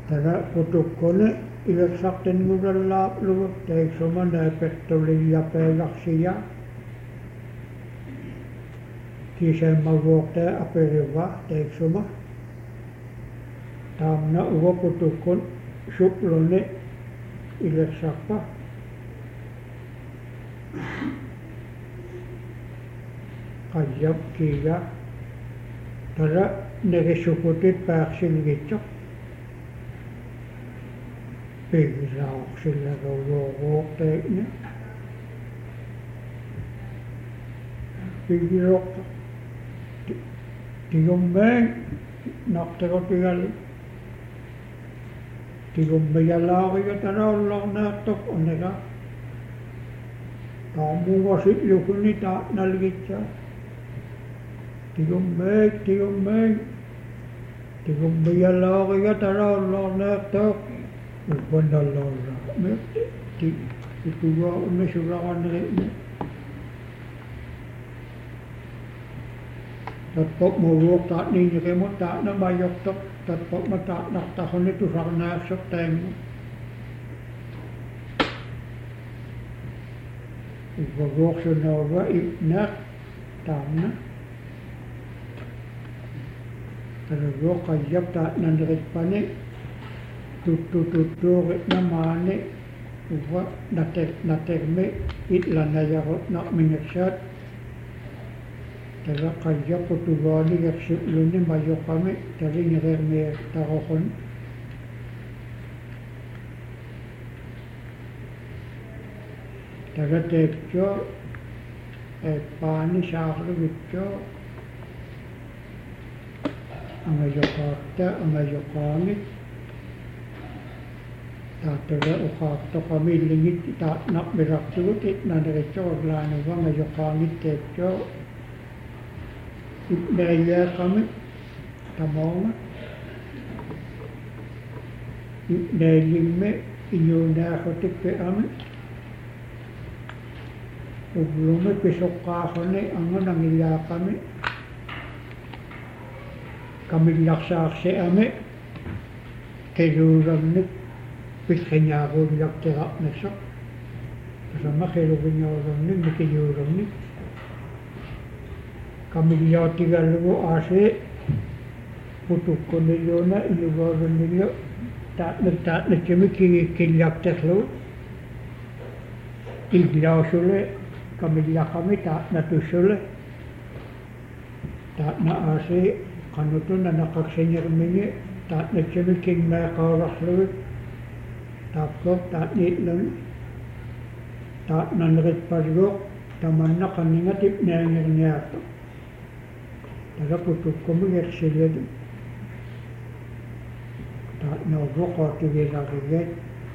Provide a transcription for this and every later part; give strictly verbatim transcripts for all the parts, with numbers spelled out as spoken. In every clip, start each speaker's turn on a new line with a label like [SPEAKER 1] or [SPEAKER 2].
[SPEAKER 1] Tara putukkone ileksatten ngudella luvut teiksoma näpettoli ja pelaksia. Kisemma vuokte aperiva teiksoma. Tamna uvo putukkon suplone ileksakpa. Kajab kiga. Tara neresukutit pääksilvitsok. Piirauksilla ruovuoteine. Piirokta. Tiummeen nakterotialle. Tiummeen laavia tänä ollaan näyttök onneka. Taamuva sit juhni ta nälkitsää. Tiummeen, tiummeen. Tiummeen laavia tänä ollaan näyttök. Bandalora, me ti itu wa me surawan ne. Tatpok mo ruok ta ni ni ke mo ta na bayok tok tatpok ma ta nak ta hone tu sarna sok teng. Ibu ruok so na wa ipnak tamna. Tara ruok kajab ta nandret pane. Tutu-tutu namane uwa natek natekme itlana yarot nak minyaksat tara kaya potugani yaksupluni mayokame tari ngereme tarokon tara tekjo e pani saklu vitjo angayokakta angayokami Tara ukakto kami lingit ta nak beraktu it na derecho lana wa ngayokangit techo ibnaya kami tamong ibnayime inyuna khotik pe ame ublume pisokka khone angon angilya kami kami laksa akse ame keluramnik Pitkanya ko yakta nesok, kasama kaya luminya orang ni, mikirnya orang ni. Kami lihat tiga lugu ase, putuk kondiona, iluga orang ni yo, tak nak tak nak cuma kiri kiri yakta selu. Tiga sule, kami lihat kami tak nak tu sule, tak nak ase, kanu tu nak kaksenya kami tak nak cuma kiri nak kau selu. Tapkok tak nitlang tak nanrit pargok taman na kaninga tip nangir niyato taga putuk kumigek silid tak nogo kotige lagiget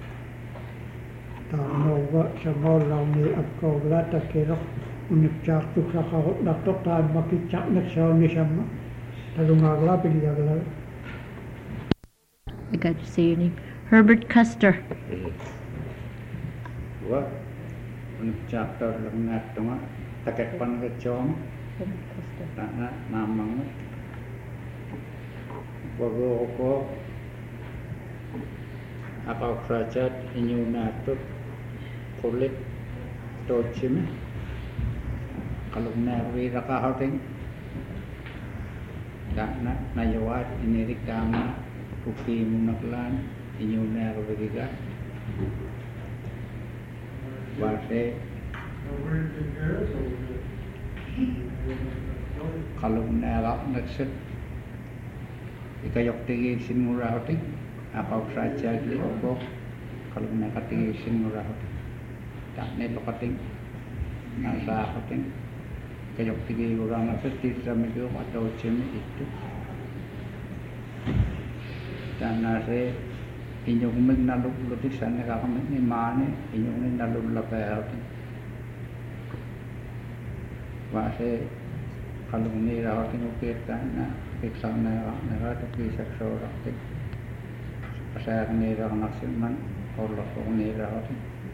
[SPEAKER 1] tak nogo sa ngolaw ni abkogla takirok unikchak tuk sa kakot natok taan makitsak naksaw ni sama talungagla piliyagla.
[SPEAKER 2] I got to say your name. Herbert Custer.
[SPEAKER 3] What? Untuk chapter lengat tengah takek pan kecong. Tana namang. Wago ko apa kerajat inyunatut kulit tojim. Kalau nawi rakahating. Tana najawat ini rikama kuki munaklan. Inyuna kebegiga, bahasa kalau menelak nexet, jika yok tinggi sin murah hati, apa saja di obok, kalau menekat tinggi sin murah hati, tak nelok hati, nasa hati, jika yok tinggi orang nexet tidak maju atau cemi itu, dan nasi inyong mình na lục lục tích sản các mình ni mà ni inyong mình na lục là bèo và sẽ kalau ni rawat ni ukir kan na piksan na na rawat tu bisa sorok tik pasal ni rawat maksimal kalau kau ni rawat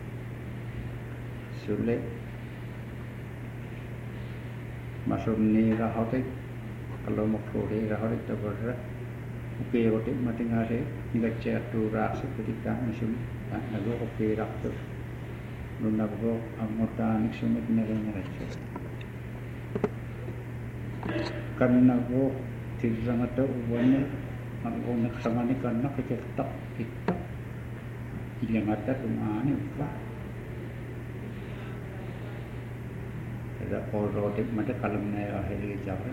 [SPEAKER 3] sulit masuk ni rawat tik kalau mau kau ni rawat itu berat Oke roti matingare nigacer tu rak seketika musim tak nago oke rak tu nunago amota niksumit nerenya racer kan nago tirang atau ubannya nago naksangani karena kecetak kita yang ada rumahnya apa ada roti mata kalau naya hari jauh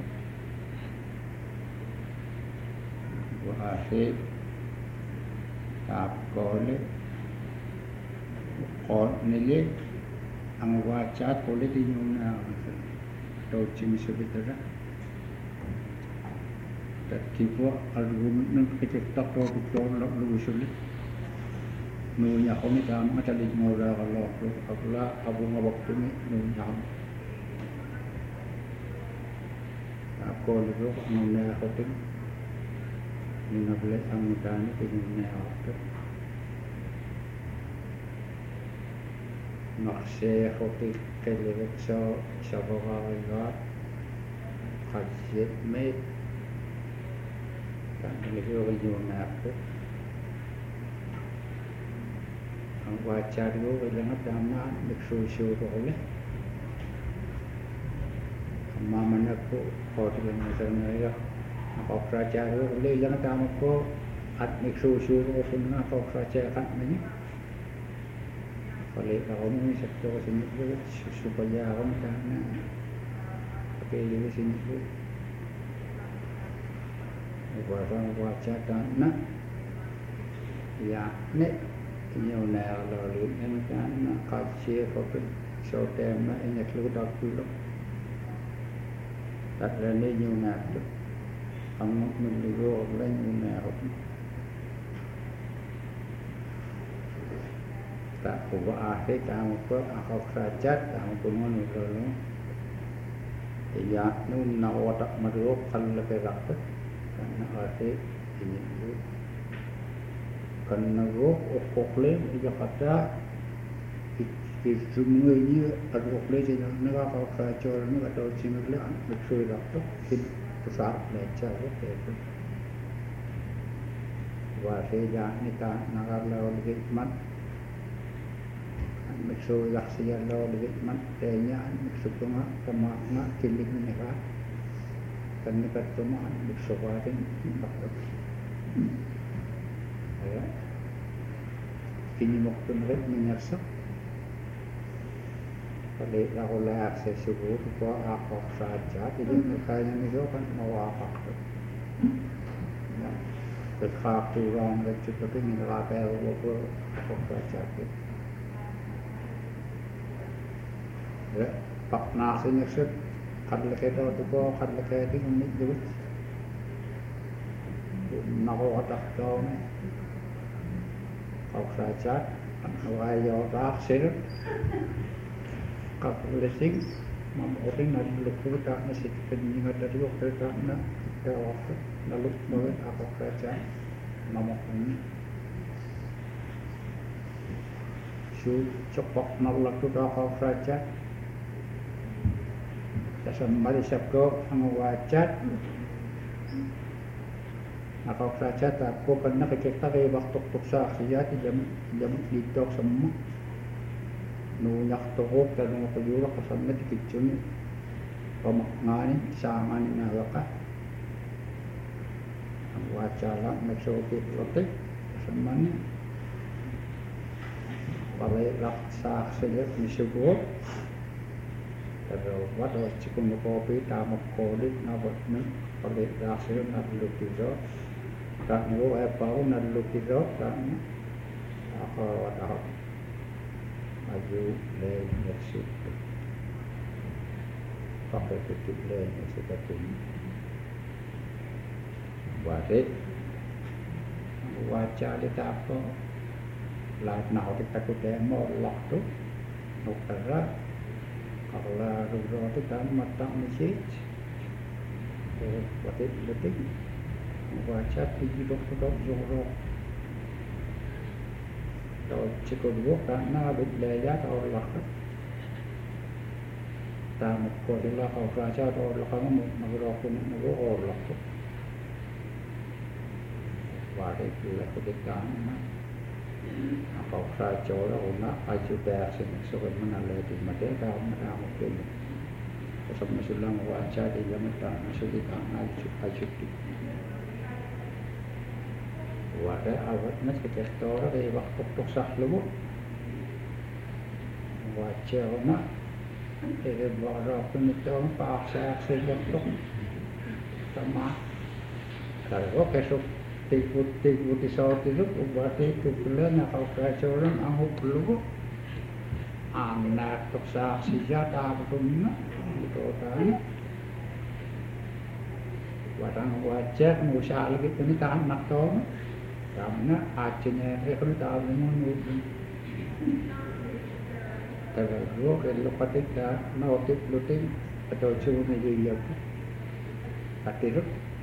[SPEAKER 3] Wahai tapkole kon nile ang wacat boleh dinyuna atau cimi sebetulnya tak tiba argumen nak kita tak tahu betul nak lu sulit nunya kami dah macam di mula kalau apabila abu ngabak tu ni nunya tapkole tu nunya hotel Nina boleh anggutan itu dunia waktu. Maksud hoki kelihatan so sahaja juga kajian med dan lebih orang dunia waktu. Anggutan itu kalau dalam diksusu oleh mana aku hoki yang sebenarnya Apa kerajaan itu boleh jangan tahu apa at miksusu itu semua apa kerajaan kan ini. Kalau kalau ini sektor sini itu supaya orang karena pakai di sini itu. Orang wajah dan nak ya nek ini orang lalu yang kan nak kaji apa so tema ini keluar dulu. Tak ada ni juga tu. Kamu menduga orang yang merah. Tak kuat akhir kamu pun akal kerajat kamu pun menurut. Ya, nun nak tak meruk kalau berak tu, karena akhir ini tu. Karena meruk okle dia kata itu semua ini ada okle jadi nak akal kerajat ni atau cina le betul tak tu. Besar lecah itu. Wahai ni tak nak lawan hikmat. Maksud yaksian lawan hikmat. Tanya maksud cuma kemakna kilik ni kan. Kerana kata cuma maksud wahin maksud. Ya. Kini waktu mereka menyersak. Kalau aku lihat sesuatu itu apa saja, jadi makanya itu kan mau apa? Berkah orang itu tapi mengelapel apa apa saja. Ya, pak nasinya sih, kalau kita itu kok kalau kita itu ni juga, nak otak kau ni, apa saja, apa yang tak sih. Kapal lesing, mam orang nak lupa tak nasi penyingat dari waktu tak nak jawab, nak lupa apa kerja, mam orang su cepat nak lakukan apa kerja, dasar sabko angwajat, apa kerja tak ko kena kita kaya waktu tuksa saja jam jam itu semua. Nunyak tohok dan nunyak payura kasama di kitchen pamakngani sangan na waka ang wacala nagsuki protek kasama ni palay raksa sila misugo pero wato chikun kopi tamak kolit na batman palay raksa na lukido tak ngo ay pao na lukido tak ako wataho Aju lain maksud pakai tutup lain maksud ini Wadik Wajah dia tak apa Lah nak kita kudai molak tu Nukara Kalau rura tu kan matang mesej Wadik letik Wajah tinggi doktor zorok Kalau cikgu bukan nak berdaya atau lakukan, tamu kodolah kau kerja atau lakukan mengurangi mengurangi lakukan. wari pula kudikan na ako sa chora una aju bersin so kan menale di mate ka na mo pin so masulang wacha di lamata masudi ka aju aju di wari awat nas ketektora di waktu tok sahlu wacha una e bara punito pa sa sa tok sama kalau kesuk tikut-tikut di saat itu berarti itu bulan kalau pelajaran aku belum anak saksi jatah betul itu kan barang wajah musal gitu ni tak nak tahu karena acenya itu tahu menunggu terlalu kalau ketika notif luting atau cuma dia hati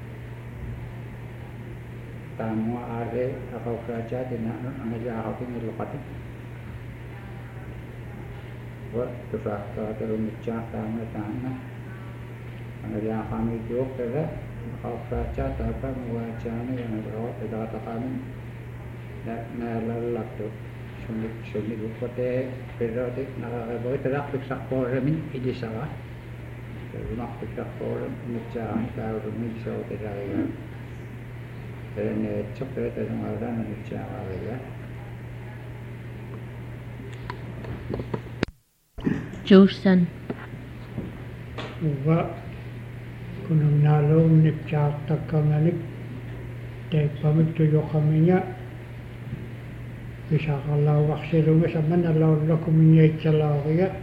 [SPEAKER 3] tamu are atau kerja di mana anda jauh ini lepas itu, buat terasa terus cak tamu tanah, anda jauh kami jauh kerja atau kerja tapi wajahnya yang berawat tidak kami, dan nelayan tu, sulit sulit buat deh berawat nelayan boleh terang fiksak poremin ini salah, rumah fiksak porem mencari tahu rumah jauh tidak ada. Dan cepat dan malah manusia malah.
[SPEAKER 2] Josan.
[SPEAKER 1] Uga kunung nalong nipcak takanganik dek pamit tuyo kaminya bisa kalau waksilunga sama nalaw na kuminya itzalawiya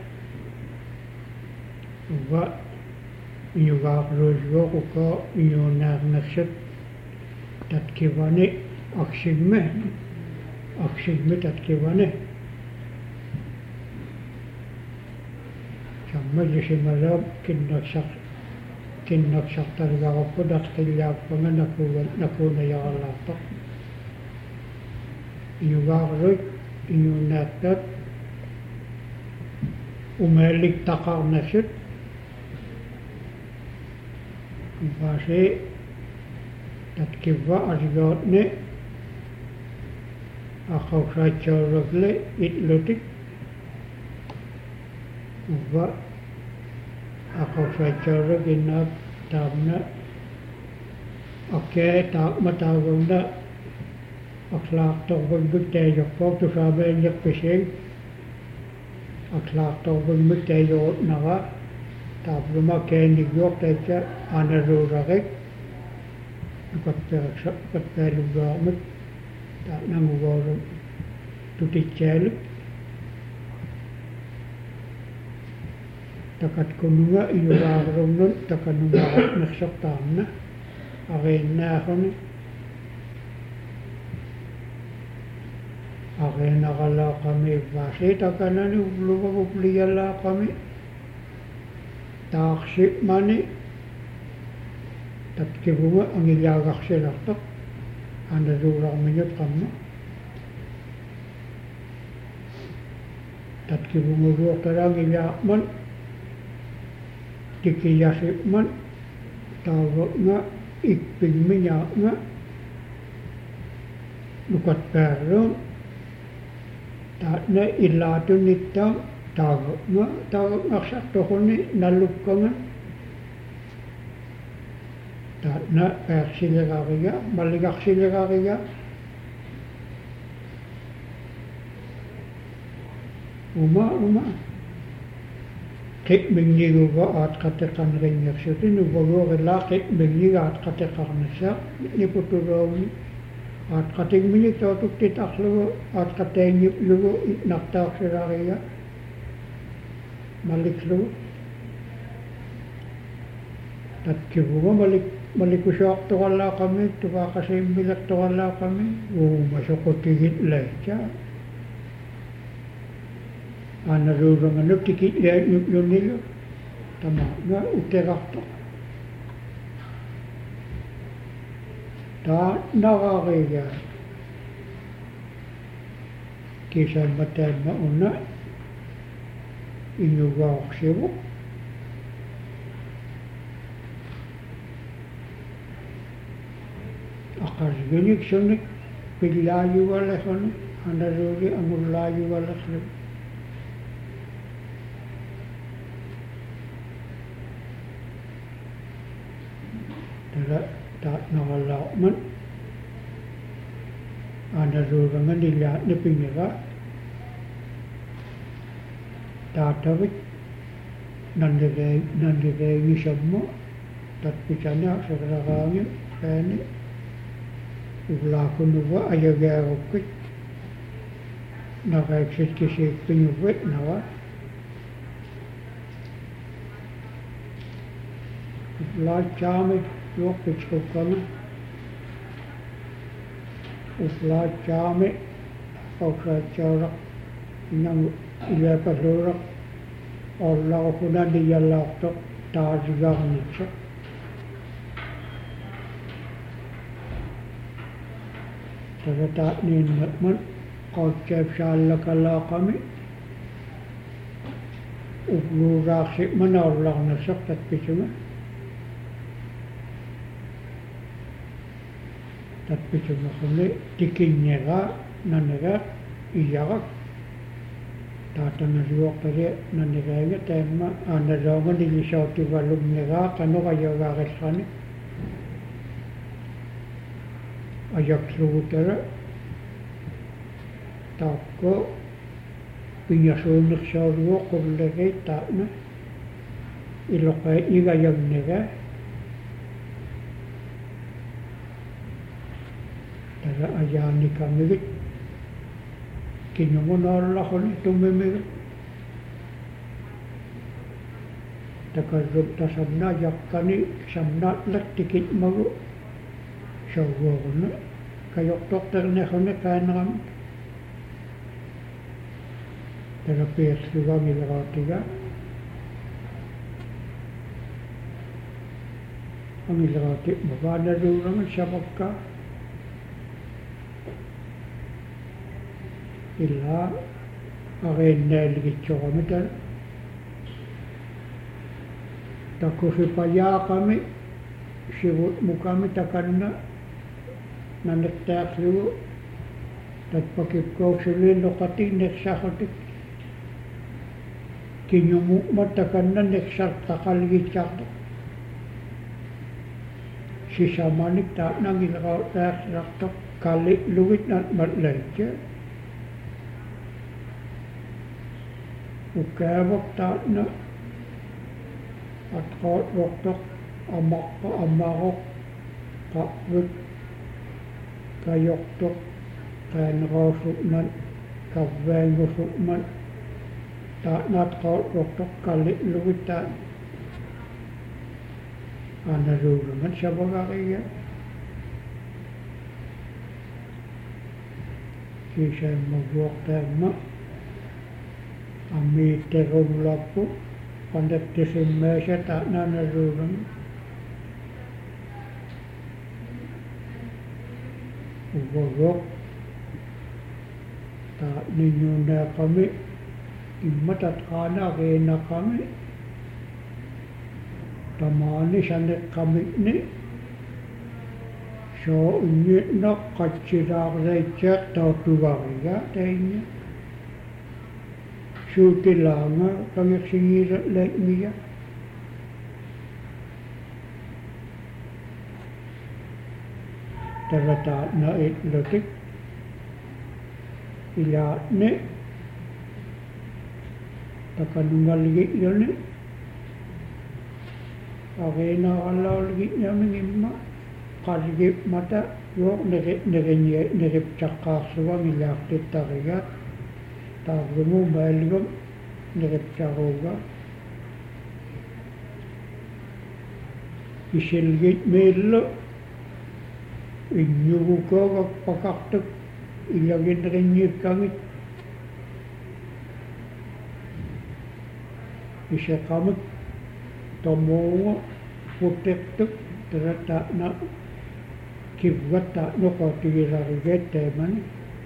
[SPEAKER 1] uga inyuga kruzyo kuka inyunak naksit tatkivane aksigme aksigme tatkivane samma jisimalab kinnaksak kinnaksak targapo datkilyak panga nakuwan nakuna yakalapak inyugakrut inyunatat umelik takar nasit ibase tatkivva asgautne akaw sachauragle itlutik uva akaw sachauragina tamna ake ta matawanda akhlaq tawbag bigtayo ko to saben yak pising akhlaq tawbag bigtayo naga tabluma kenig yok tacha anaruragik Kapag kapag lugamit, tak nanguwaran tuticel. Takat kununga iuwaran nun, takat nungaat naksaktan na, akin na ako ni. Akin nakala kami basi, takat na ni lumagupliyala kami. Taksi mani. Tatkivunga ang ilyagak sinaktak, anda dura minyot kama. Tatkivunga ruwa karang ilyakman, tikiyasipman, tawag nga, ikpig minyak nga, lukat peron, tak na ilato nitang, tawag nga, tawag nga sakto ko ni, nalupka nga, tak na persiliraria, maligak siliraria. Uma, uma. Kik mingi ruwa at katekan rinyak siya. Tinubago rila kik mingi at katekan na siya. Niputuraw ni. At kating mingi totuk titak luwa. At kateng luwa naktak siraria. Malik luwa. At kibuwa malik Malikusyak tuwala kami, tuwa kasi milat tuwala kami. Oo, masukot tigit lang siya. Anarurang ano, tikit lang yun nila. Tama nga, uterak to. Ta, nakakaya. Kisa matay mauna, inyugawak siya. Naqasginik sunik pillaayuvalaquni anaruuli amullaayuvalaqlu tala taatnaqallaaqman anaruurangan illaatni pingiqa taatavit nannireeg nannireegisammu tatpitana seqraqaangin qaani ullaakunuva ayageerukkit naqeeksit kisiikpiñuvit naqa ullaatsaamik juoqqitsqukkama ullaatsaami ausaatsauraq inangu ileepalluuraq ollaqukuna niyallaartoq taasigarnitsoq tagataatniinnaqman qautseepsaallakalaaqami ugluuraarsiqman aullarnassoq tatpituma tatpitumaxuni tikinñeraa nanigaat iyaraq taatanaliuortali nanigaanga taamma aanaloonga nilisautivallumneraa qanoqayagaarissani ajaksugutala taakko piñasuunnersauluo qullegit taatna iloqa igayagnegaa tala ajaanikamigut kiñumunaallaxuni tummimigit takarrub tasamna yaqqani samnaatlat tikitmagu sauguoruna kajoqtorternexuni qaanaqam tala piirsugangileraatiga angileraati mavaanaluurangan samakkaa illaa aqiinnaaligittsoqamital takusipayaaqami sivut mukami takanna nanettaaqlugu tatpakipkausuliilloqati neqsaxutik kiñumu'ma takanna neqsartaqalgitsaartuq sisamanik taatnangilerautaaqsirartoq kalli'lugit natmatlaitsa ukkaavaq taatna atqaatruqtoq amaqqa ammaroq qa'vut kajoqtoq qaanerausukman kavvaangusukman taatnaatqaatruqtoq kalli'lugit taat aanaluurangan savagariga sisaammaguortaamma ammiitterullappu qanattisimmaasa taatnaanaluuran uvagoq taatniñuunaaqami immatatqaana aqiinaqami tamaani saneqqamikni soo unni'naq qatsiraaqsaitsaaq tautugariga tainña suutilaanga kangersingiiratlaitmiga tagataatna itlutik ilaatni takanungalgi'yuni aqiinaqallaulgi'yamin imma qargipmata yuoq neqipsaqqaarsugang ilaaqtittarigaat taarlumu maalgum neqipsaruuga isilgit miillu inñugukooga pakaqtuk ilaginriñikkangit iseqamik tomuunga putiqtuk tarataa'na kivgattaa'noqotigilarigeet taamani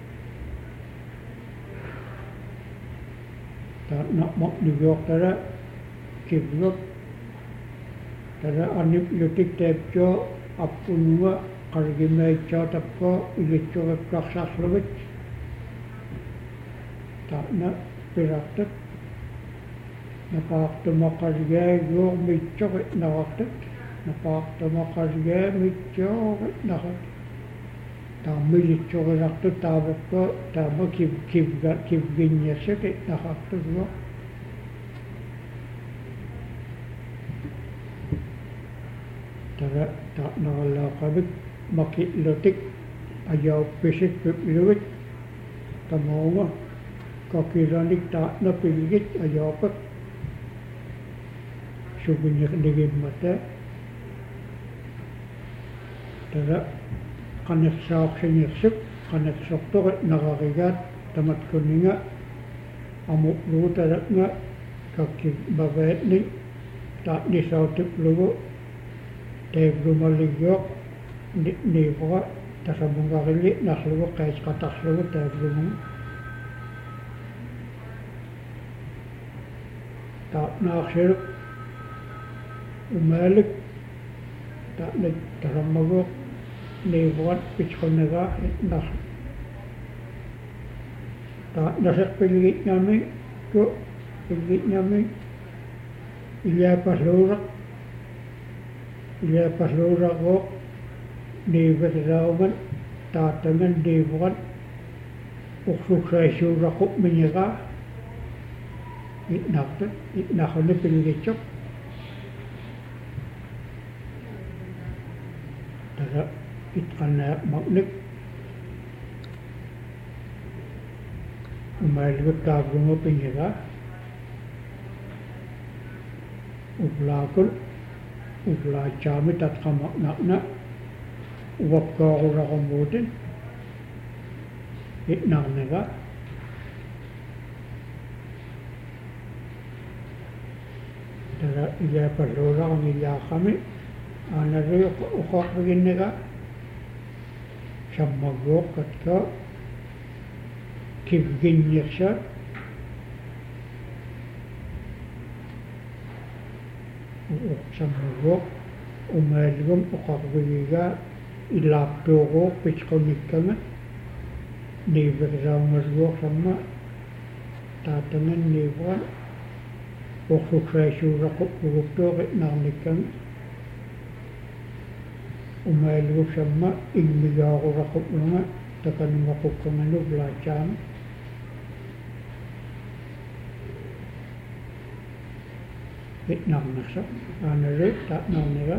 [SPEAKER 1] taa'na'maqnigiortara kivgak tara anip lutik taapsoo appununga qargimaitsaatappo igitsuqikkarsaarlugit taana pirartat napaartumaqaligaiguormitsoqit narartat napaartumaqaligamitsoqit narat taamilitsoqilartut taavappa taama kiv kivga kivginniassakit narartuguo tara taanaralaaqavik maki'lutik ajauppisik pipluit tamoonga kakilanik taatna pilgit ajaupak sugunyiqnigimmata tara qanersaaqsingirsuk qanersortoqit nararigaat tamatkunninga amuqluutaratnga kakkik baveetni taatnisautiplugu teeglumaliggoq niivora tasamungarilli narlugu qaisqatarlugu teeglumunga taatnaarsiluk umalik taatnik tasammaguuq niivorat pitqunnagaa nar taatnaseq pilgitnami ku pilgitnami iliapasluuraq iliapasluuraqooq niiverirauman taatangan niivorat uqsuksaisuuraqu mingigaa itnaqtat itnaquni pilgitsoq tara itqannaaq maqnik umailgut taavlungu pingigaa uvlaakul uvlaatsaami tatqamaqnaqna uvakkooquraqumuutin itnaqnigaa tara iliapalluuraqami ilaaqami aanarri uqoqriginniga sammaguuq katka kivginniqsa sammaguuq umaalgum uqaqrigiga ilaaqtuuquuq pitqunnikkanga niivirraungasguuq samma taatangan niivra uqsuksaisuuraqu uguktuuqit narnikkanga umaalgum samma igmigaaquraqupnunga takanungaqukkanganu blaatsaami itnarnaqsa aanarri taatnarniga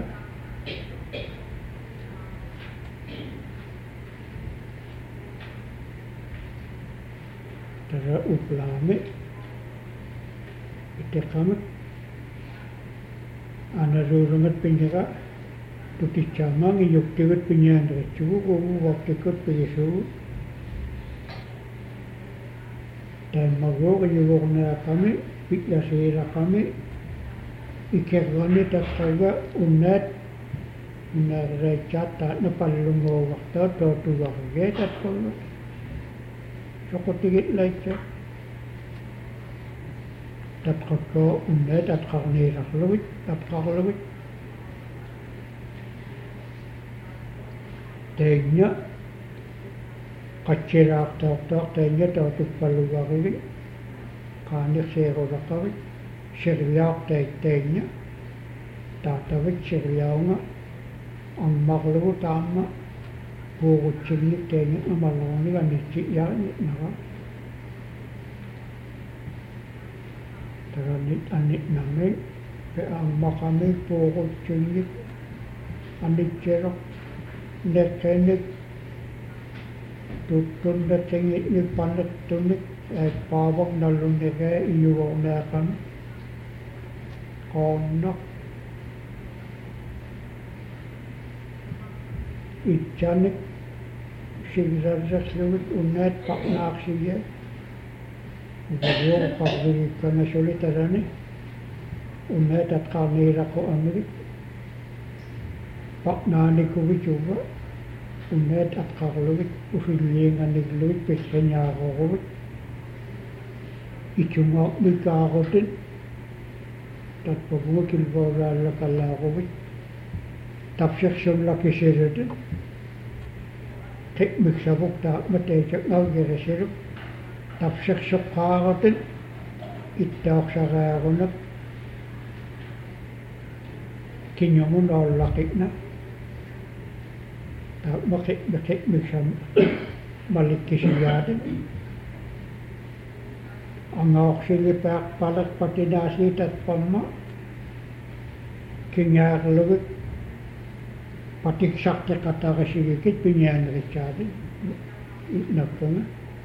[SPEAKER 1] tara uplaami iteqamat aanarruurumat pinniga tutitsaamaangi yuktigut pinyaanriitsugu kugu waktikut pigisugu taimmaguuq iyugornaaqami pi'lasiilaqami ikerrani tattaga unnaat unnaarraitsaat taatna pallunguuvartaa tootugarigee tatqullut soqutigitlaitsa tatqakkoo unnaat atqarniilarlugit tatqarlugit teenya qatsiraartaartaaq teenya tootuppallugarigit qaaniqsiirulaqarit sirliaartait teenya taatavit sirliaunga ammarlugu taamma puurutsignik teenya amalluuniga nitsi'yaarnit nara taranit annitnami pe ammaqami puurutsignik anitseroq neqqennik tuttunnatsingi'nik pannattunnik paavaq nallunniqee iyugornaaqami qaonnaq itsanik siglarrerlugit unnaat paqnaaqsigia uvaguoqarrigikkana suli tarani unnaat atqarniiraqu amigit paqnaanikuvituga unnaat atqarlugit usilliinganniglugit pissañaaroorugit itsungaaqmikaarutin tatpaguga kilvooraallakalaarugut tapsiqsullakisirutin qimmiksavuk taaqmateichaqnaugirisiruk tapsirsuqqaaratin ittaoqsariarunak kinyomun ollaqitna taaqmaqi qimmiksam malikkisiaatin angaoqsilipaaqpalaq patinaasiitatpamma kingaarlugit patiksarteqatarisigikit pinianeritsaati nappunga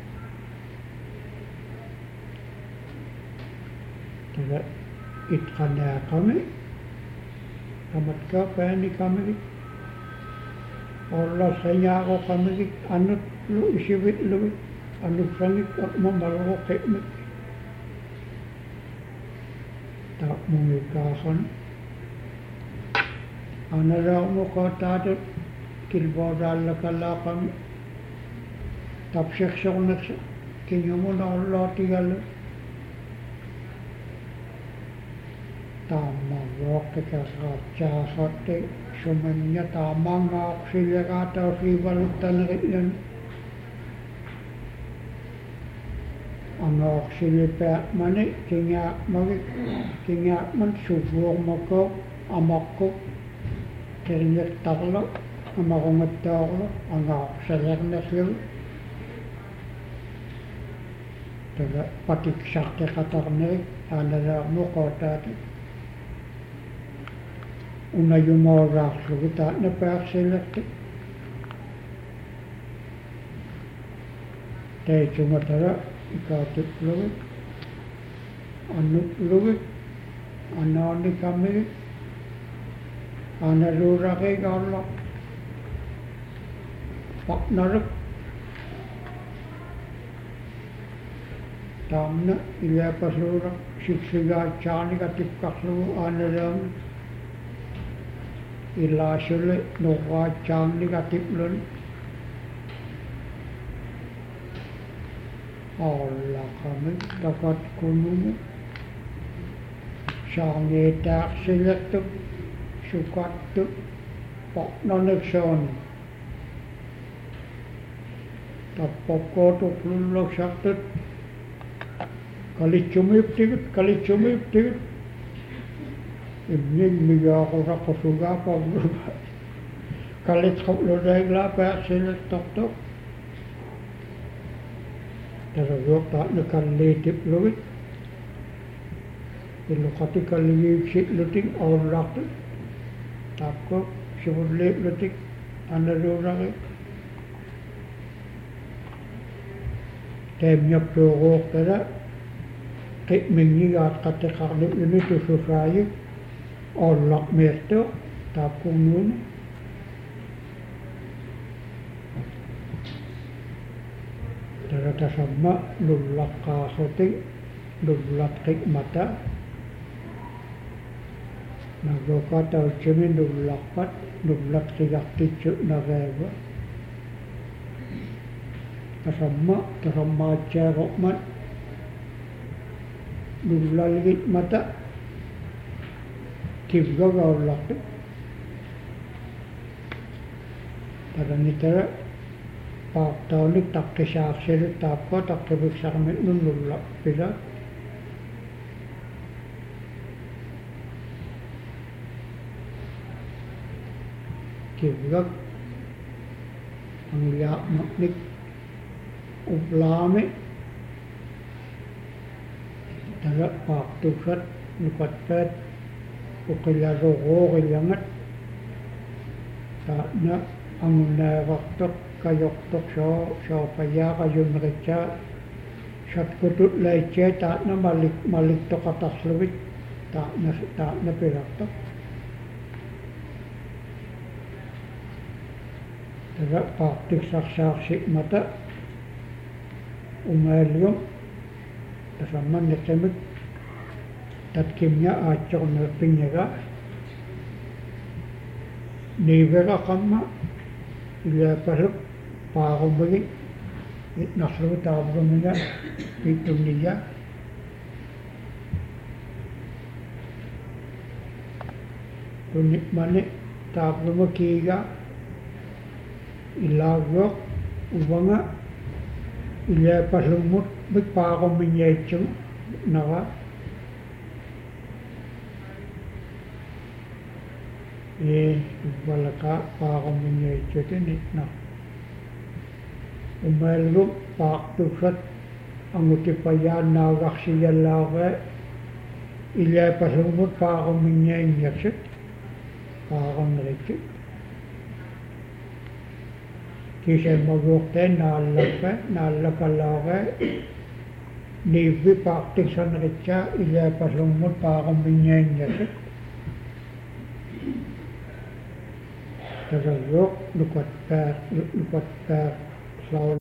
[SPEAKER 1] tala itqanaaqami kamatkaapaanikamilik ollarsañaaqoqamigik annutlu isivitlugit annuksangik aqmamalgoqimik taaqmungikaasan anaraumuqaataatut kilbooraallakallaaqami tapsirsornersa kingumunarlootigalu taammarooqqikaraatsaaqatte sumannya taamaangaaqsiliqaatausiivaluttaneritlun angaaqsilipaaqmani kingaaqmagik kingaaqman suvuormako amaqqu ternyektarlo amarungattaorlo angaaqsalernerlu tala patiksarteqatarnerik aanalaarmuqootaati unajumooraarlugu taatnapaarsilerti teitsungatala ikaatitlugit annutlugit anaanikamigit analuuraqigaarlo paqnaruk taamna iliapasuura siksigaatsaanigatipqarlugu aanalaami ilaasule nuqaatsaanigatiplun ollaqamik takatkunumu saangiitaaqsilertuk sukattu paqnaniksooni tappokkotuqlulloksartut kalitsumiiptigit kalitsumiiptigit imnimmigaaquraqqusugaapavluga kalitqulludaiglaapaaksilertortuq taraguuqtaatnakalliitiplugit illuqatikalligiiksitlutik aullartut taakku sivulliiplutik analuuraqi taimniappuuruuqtala qimmingigaat qatteqarluluni tususaayik ollaqmiirtuq taakkuunnuuni taratasamma lullaqqaasutik lullatqiqmata naguqatautsimi lullaqpat lullatqigartitsu nareeva tasamma tasammaatsaaqormat lullalgitmata kivgagaullaqti taranitara paaqtaunik taqqisaaksilut taappa taqqipiksarmit nunnullappila kivgag angliaaqmaqnik uplaami tara paaqtuksat nukatpaat uqillaruquuqillangat taatna angunnaaqartoq kajortoq soo soopayaaqa satkutut laitsia taatna malik maliktoqatarluvit taatna taatna pilartoq tara paaqtiksarsaarsikmata umaalium tasammanniqimik tatkimña aatsornerpinñaga niiveraqamma iliapasuk paarumagik itnarlugu taavrumiga piittumniya tunnikmani taavrumakiiga ilaaguoq uvanga ilya paslumut bikpaqominyaitsu naga e walaka paqominyaitsu tinitna umallu paqtusat angutipayaan naagaksiyallaaga ilya paslumut paqominyainyaksut paqonritsu kisen mavuqten naallakka naallakallaaga niivvi paaqtiksanritsa ilya paslumut paqominyainyaksut tasarruq lukatpaa lukatpaa